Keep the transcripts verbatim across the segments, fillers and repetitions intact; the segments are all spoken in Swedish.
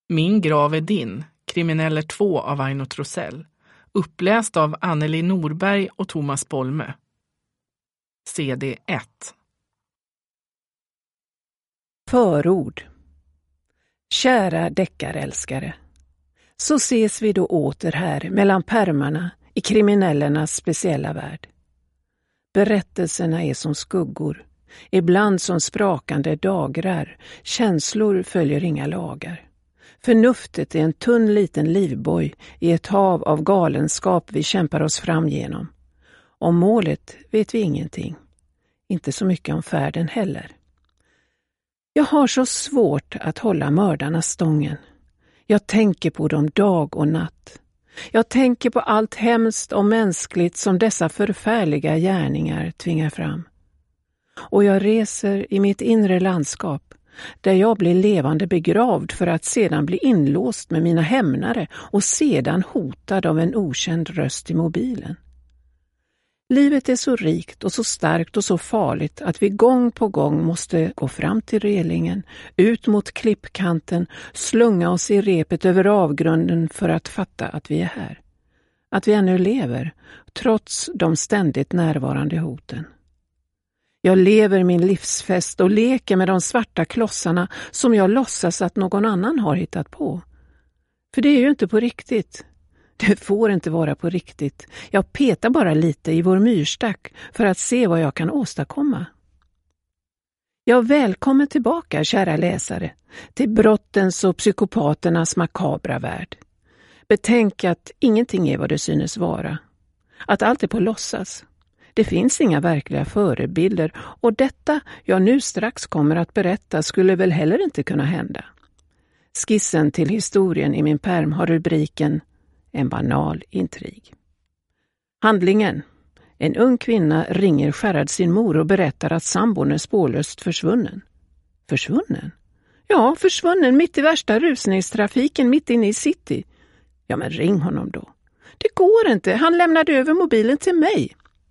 Min grav är din, Krimineller två av Aino Trosell. Uppläst av Anneli Norberg och Thomas Bolme. C D ett. Förord. Kära deckarälskare. Så ses vi då åter här mellan pärmarna i kriminellernas speciella värld. Berättelserna är som skuggor, ibland som sprakande dagrar. Känslor följer inga lagar. Förnuftet är en tunn liten livboj i ett hav av galenskap vi kämpar oss fram genom. Om målet vet vi ingenting. Inte så mycket om färden heller. Jag har så svårt att hålla mördarna stången. Jag tänker på dem dag och natt. Jag tänker på allt hemskt och mänskligt som dessa förfärliga gärningar tvingar fram. Och jag reser i mitt inre landskap där jag blir levande begravd för att sedan bli inlåst med mina hämnare och sedan hotad av en okänd röst i mobilen. Livet är så rikt och så starkt och så farligt att vi gång på gång måste gå fram till relingen, ut mot klippkanten, slunga oss i repet över avgrunden för att fatta att vi är här. Att vi ännu lever, trots de ständigt närvarande hoten. Jag lever min livsfest och leker med de svarta klossarna som jag låtsas att någon annan har hittat på. För det är ju inte på riktigt. Det får inte vara på riktigt. Jag petar bara lite i vår myrstack för att se vad jag kan åstadkomma. Jag välkommer tillbaka, kära läsare, till brottens och psykopaternas makabra värld. Betänk att ingenting är vad det synes vara. Att allt är på låtsas. Det finns inga verkliga förebilder och detta jag nu strax kommer att berätta skulle väl heller inte kunna hända. Skissen till historien i min pärm har rubriken En banal intrig. Handlingen. En ung kvinna ringer skärrad sin mor och berättar att sambon är spårlöst försvunnen. Försvunnen? Ja, försvunnen mitt i värsta rusningstrafiken mitt inne i city. Ja, men ring honom då. Det går inte, han lämnade över mobilen till mig.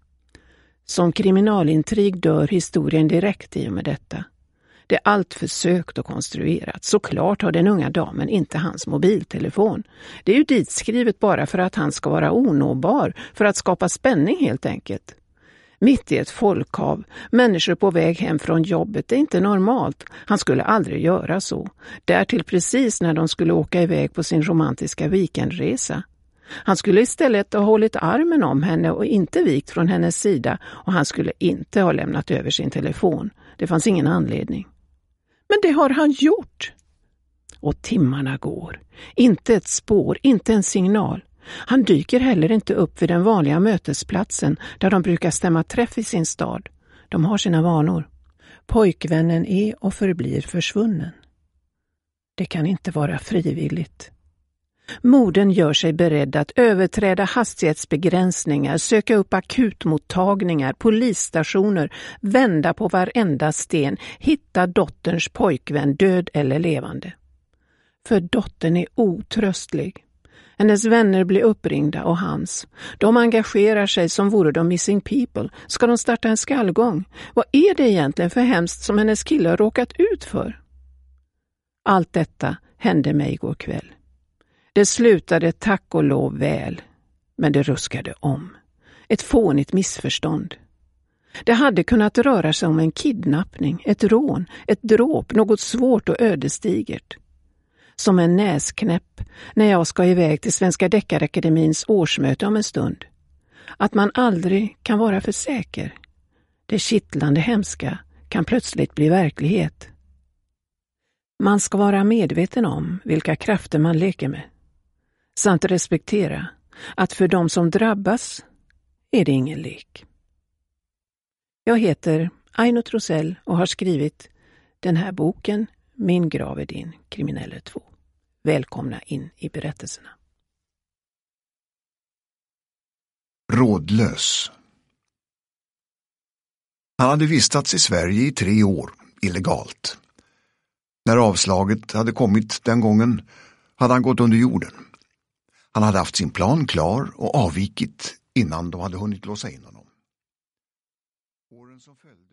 Som kriminalintrig dör historien direkt i och med detta. Det är allt försökt och konstruerat. Såklart har den unga damen inte hans mobiltelefon. Det är ju ditskrivet bara för att han ska vara onåbar, för att skapa spänning helt enkelt. Mitt i ett folkhav, människor på väg hem från jobbet, det är inte normalt. Han skulle aldrig göra så. Därtill precis när de skulle åka iväg på sin romantiska weekendresa. Han skulle istället ha hållit armen om henne och inte vikt från hennes sida, och han skulle inte ha lämnat över sin telefon. Det fanns ingen anledning. Men det har han gjort. Och timmarna går. Inte ett spår, inte en signal. Han dyker heller inte upp vid den vanliga mötesplatsen där de brukar stämma träff i sin stad. De har sina vanor. Pojkvännen är och förblir försvunnen. Det kan inte vara frivilligt. Modern gör sig beredd att överträda hastighetsbegränsningar, söka upp akutmottagningar, polisstationer, vända på varenda sten, hitta dotterns pojkvän död eller levande. För dottern är otröstlig. Hennes vänner blir uppringda och hans. De engagerar sig som vore de missing people. Ska de starta en skallgång? Vad är det egentligen för hemskt som hennes kille har råkat ut för? Allt detta hände mig igår kväll. Det slutade tack och lov väl, men det ruskade om. Ett fånigt missförstånd. Det hade kunnat röra sig om en kidnappning, ett rån, ett dråp, något svårt och ödesdigert. Som en näsknäpp när jag ska iväg till Svenska Deckarakademins årsmöte om en stund. Att man aldrig kan vara för säker. Det kittlande hemska kan plötsligt bli verklighet. Man ska vara medveten om vilka krafter man leker med. Samt respektera att för de som drabbas är det ingen lek. Jag heter Aino Trosell och har skrivit den här boken Min grav är din, Krimineller två. Välkomna in i berättelserna. Rådlös. Han hade vistats i Sverige i tre år, illegalt. När avslaget hade kommit den gången hade han gått under jorden. Han hade haft sin plan klar och avvikit innan de hade hunnit låsa in honom. Åren som följde